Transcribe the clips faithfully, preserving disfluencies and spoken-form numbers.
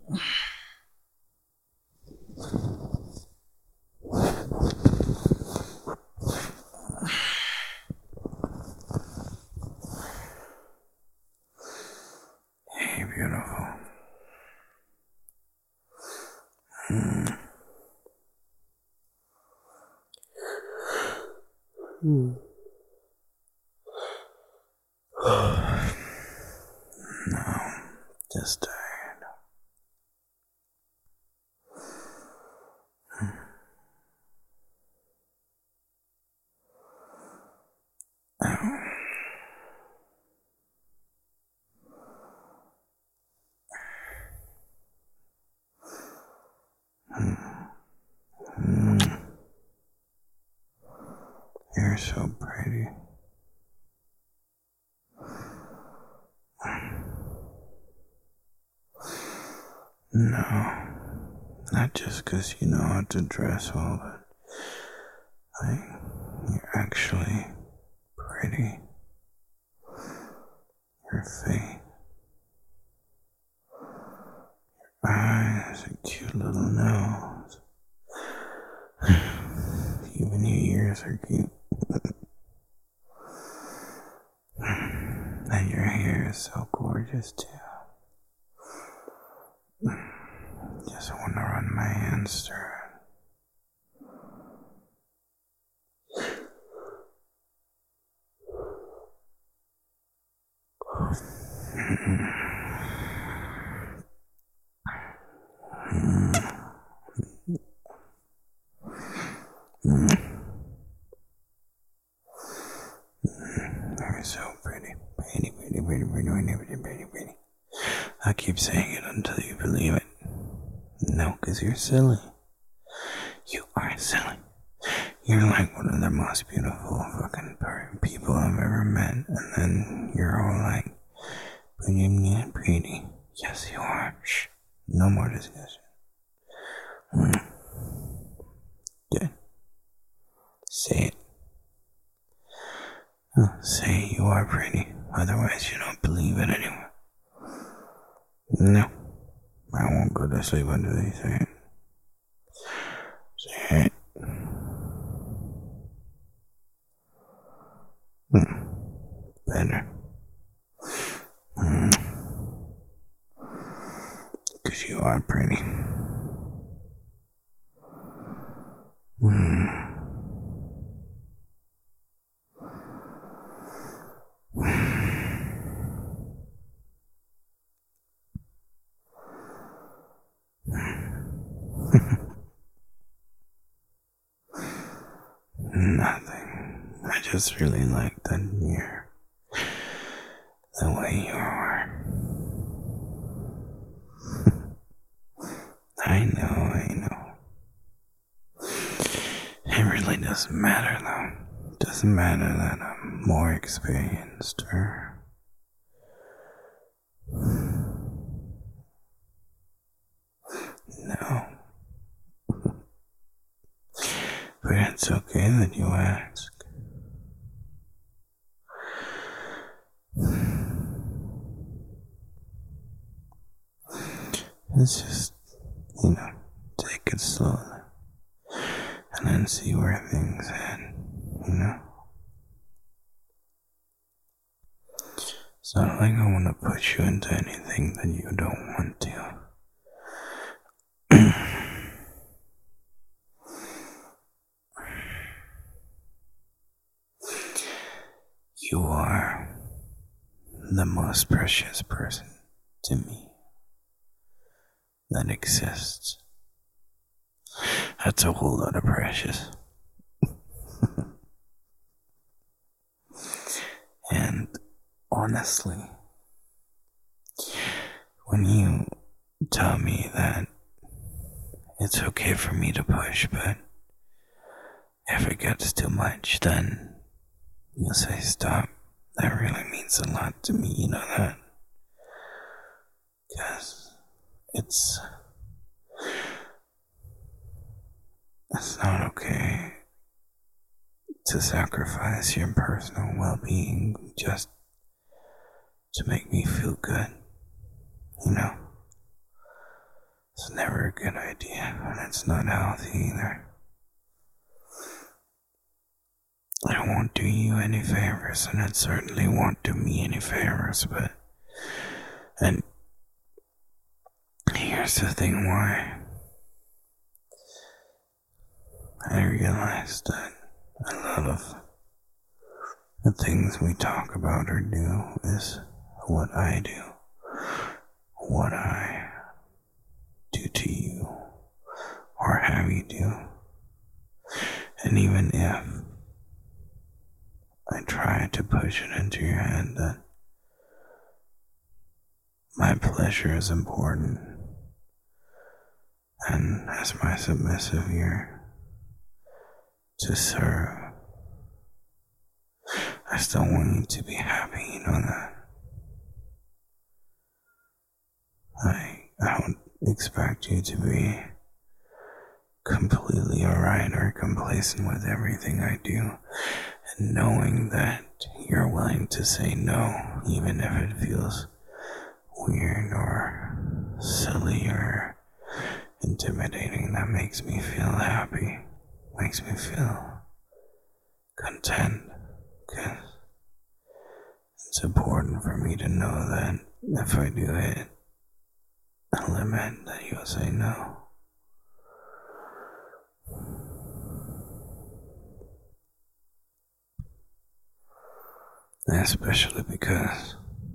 Hey, beautiful. Mm. Mm. No, just tired. Oh. Mm. Mm. You're so pretty. No, not just 'cause you know how to dress well, but like, you're actually pretty. Your face, eyes, a cute little nose. Even your ears are cute. And your hair is so gorgeous too. Just want to run my hands through it. You're so pretty. Pretty, pretty, pretty, pretty, pretty, pretty, pretty, pretty. I keep saying it until you believe it. No, 'cause you're silly. You are silly. You're like one of the most beautiful fucking people I've ever met, and then you're all like, pretty, pretty. Yes, you are. Shh. No more discussion. Mm. Good. Say it. Oh, say you are pretty. Otherwise, you don't believe it anyway. No. I won't go to sleep until you say it. Say it. Mm. Better. Mm. 'Cause you are pretty. Mm. Nothing. I just really like that you're the way you are. I know, I know. It really doesn't matter though. It doesn't matter that I'm more experienced or no. But it's okay that you ask. It's just, you know, take it slowly and then see where things head, you know? It's not like I want to push you into anything that you don't want to. You are the most precious person to me that exists. That's a whole lot of precious. And honestly, when you tell me that it's okay for me to push, but if it gets too much, then you'll say stop. That really means a lot to me, you know that? Because it's it's not okay to sacrifice your personal well-being just to make me feel good, you know? It's never a good idea, and it's not healthy either. It won't do you any favors, and it certainly won't do me any favors, but... And here's the thing why. I realized that a lot of the things we talk about or do is what I do, what I do to you, or have you do. And even if I try to push it into your head that my pleasure is important, and as my submissive here to serve, I still want you to be happy, you know that. I, I don't expect you to be completely alright or complacent with everything I do, and knowing that you're willing to say no, even if it feels weird or silly or intimidating, that makes me feel happy, makes me feel content, because it's important for me to know that if I do hit a limit, that you'll say no. Especially because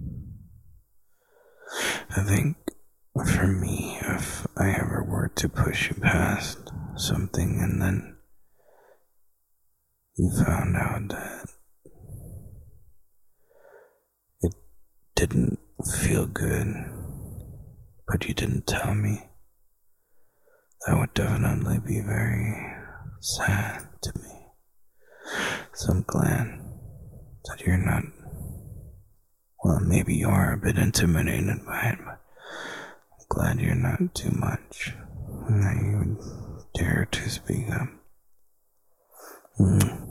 I think for me, if I ever were to push you past something and then you found out that it didn't feel good, but you didn't tell me, that would definitely be very sad to me. So I'm glad that you're not, well, maybe you are a bit intimidated by it, but I'm glad you're not too much, and that you would dare to speak up. Mm.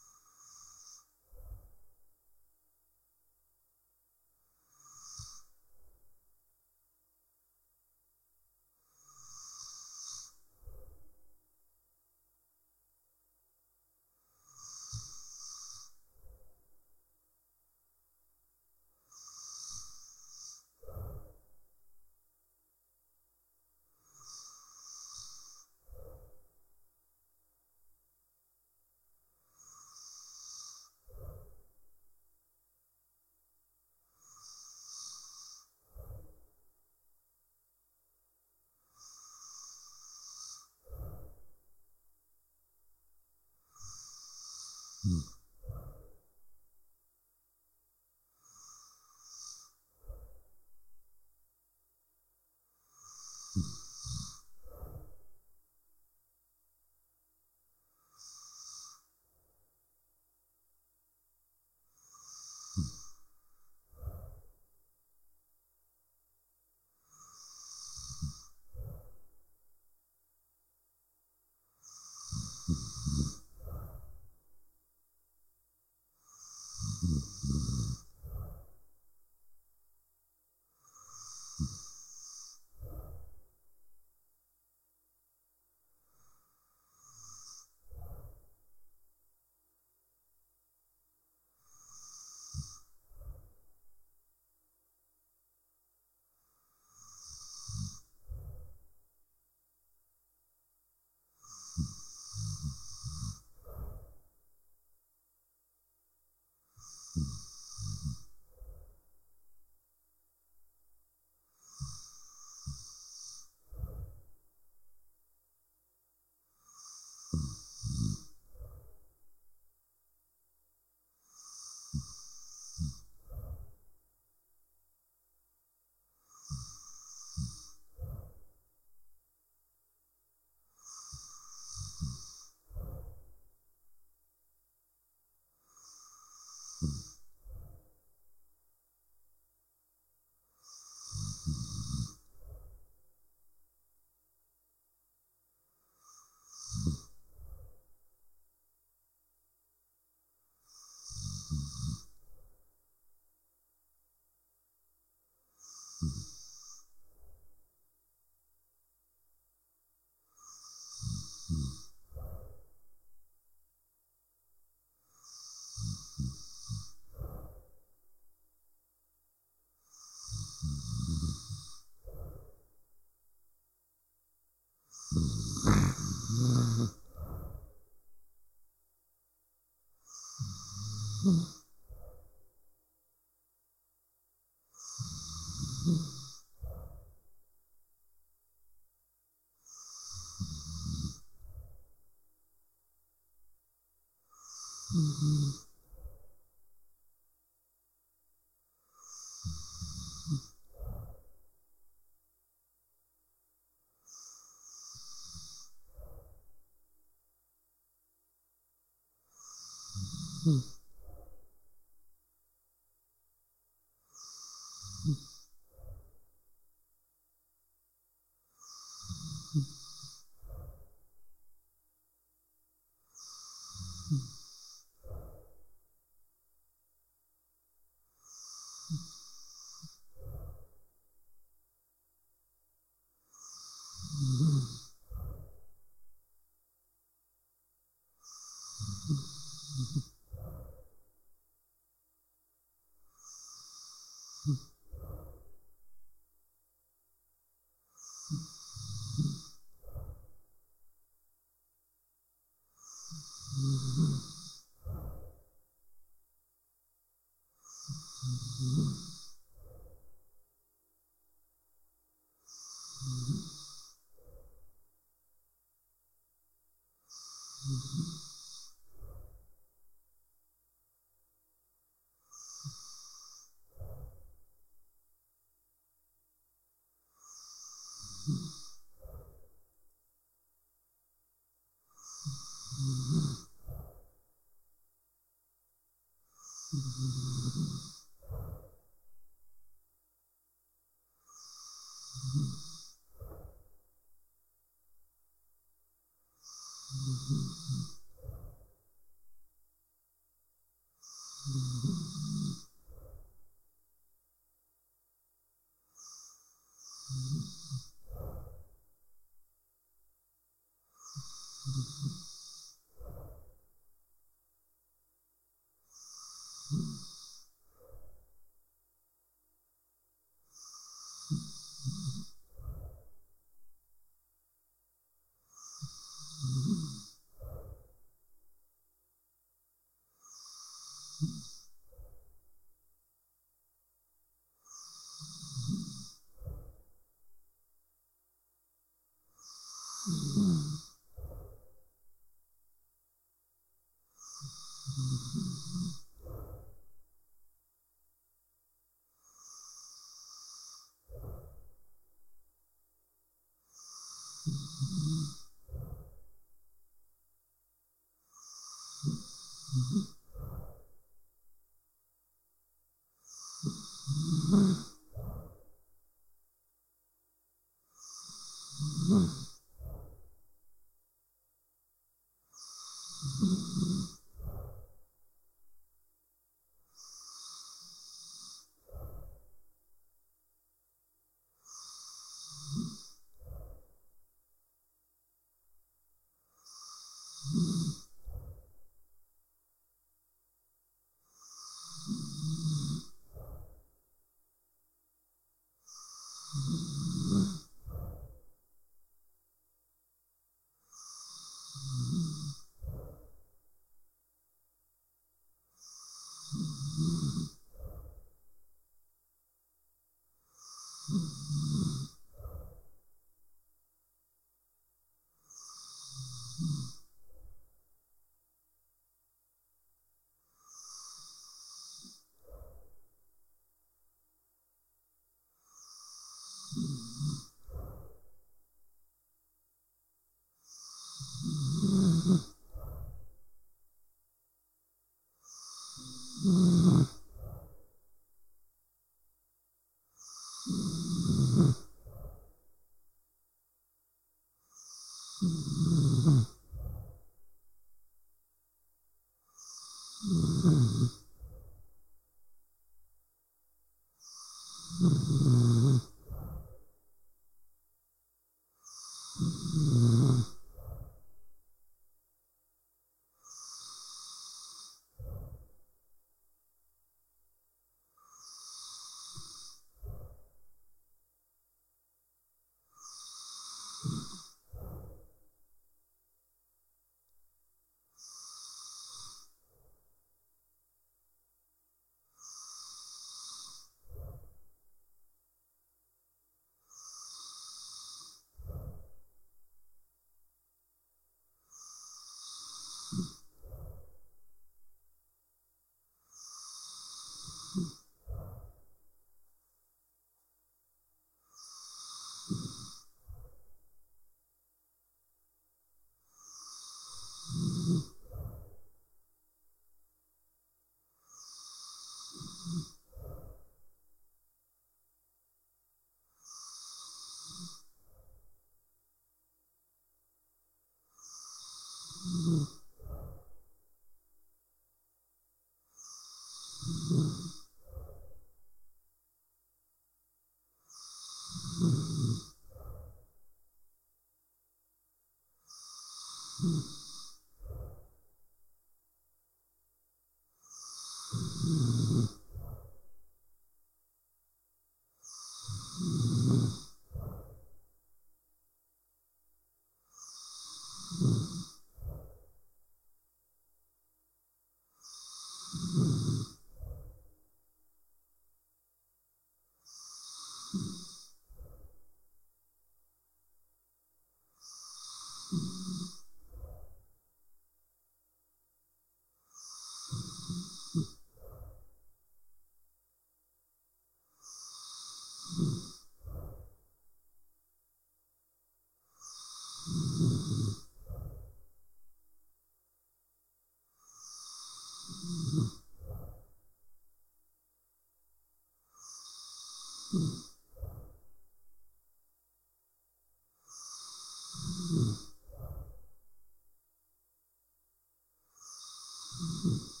Mm-hmm.